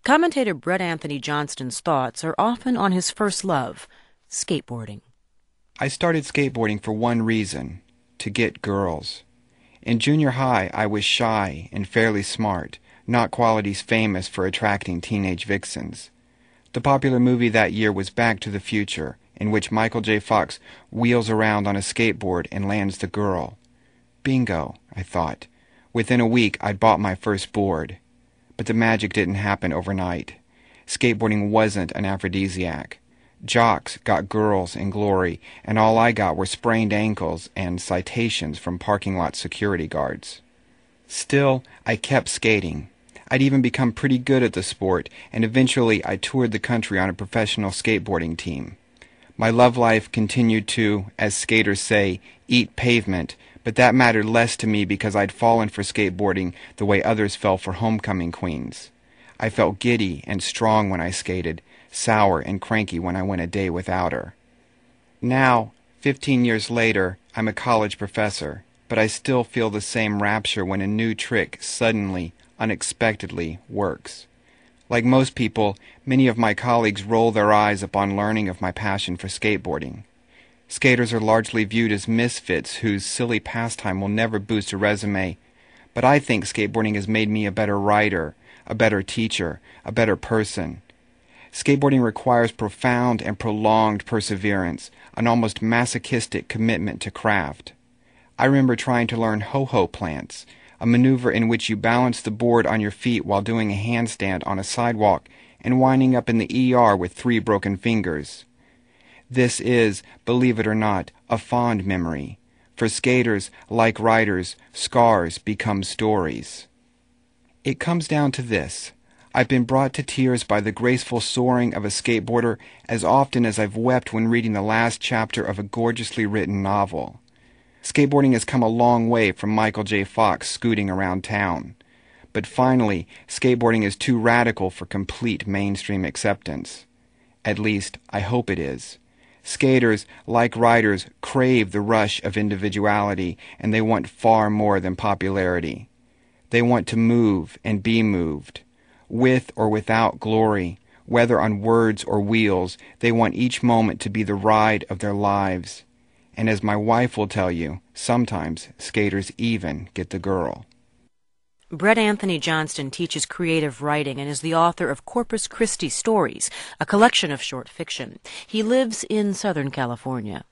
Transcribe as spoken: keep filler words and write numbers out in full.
Commentator Brett Anthony Johnston's thoughts are often on his first love, skateboarding. I started skateboarding for one reason, to get girls. In junior high, I was shy and fairly smart, not qualities famous for attracting teenage vixens. The popular movie that year was Back to the Future, in which Michael J. Fox wheels around on a skateboard and lands the girl. Bingo, I thought. Within a week, I'd bought my first board. But the magic didn't happen overnight. Skateboarding wasn't an aphrodisiac. Jocks got girls and glory, and all I got were sprained ankles and citations from parking lot security guards. Still, I kept skating. I'd even become pretty good at the sport, and eventually I toured the country on a professional skateboarding team. My love life continued to, as skaters say, eat pavement, but that mattered less to me because I'd fallen for skateboarding the way others fell for homecoming queens. I felt giddy and strong when I skated, sour and cranky when I went a day without her. Now, fifteen years later, I'm a college professor, but I still feel the same rapture when a new trick suddenly, unexpectedly works. Like most people, many of my colleagues roll their eyes upon learning of my passion for skateboarding. Skaters are largely viewed as misfits whose silly pastime will never boost a resume, but I think skateboarding has made me a better writer, a better teacher, a better person. Skateboarding requires profound and prolonged perseverance, an almost masochistic commitment to craft. I remember trying to learn ho-ho plants, a maneuver in which you balance the board on your feet while doing a handstand on a sidewalk and winding up in the E R with three broken fingers. This is, believe it or not, a fond memory. For skaters, like writers, scars become stories. It comes down to this. I've been brought to tears by the graceful soaring of a skateboarder as often as I've wept when reading the last chapter of a gorgeously written novel. Skateboarding has come a long way from Michael J. Fox scooting around town. But finally, skateboarding is too radical for complete mainstream acceptance. At least, I hope it is. Skaters, like writers, crave the rush of individuality, and they want far more than popularity. They want to move and be moved. With or without glory, whether on words or wheels, they want each moment to be the ride of their lives. And as my wife will tell you, sometimes skaters even get the girl. Brett Anthony Johnston teaches creative writing and is the author of Corpus Christi Stories, a collection of short fiction. He lives in Southern California.